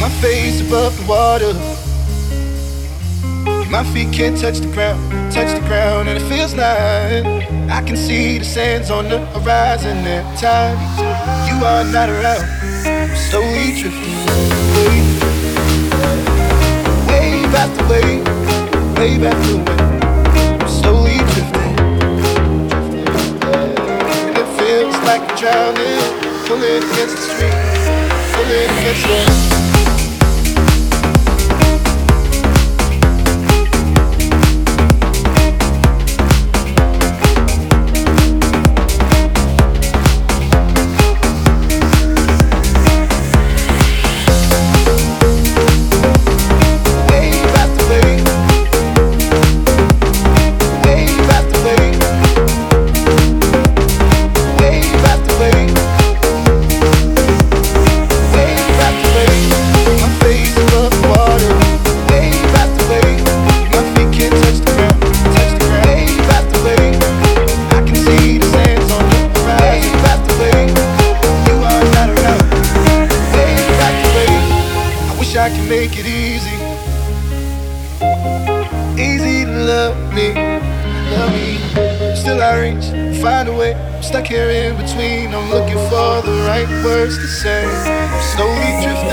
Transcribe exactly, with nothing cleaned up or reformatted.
My face above the water, my feet can't touch the ground, touch the ground, and it feels like I can see the sands on the horizon every time you are not around. I'm slowly drifting away, wave after wave, wave after wave. I'm slowly drifting, and it feels like I'm drowning, pulling against the stream, pulling against the I can make it easy, easy to love me, love me. Still I reach, find a way. I'm stuck here in between. I'm looking for the right words to say. I'm slowly drifting.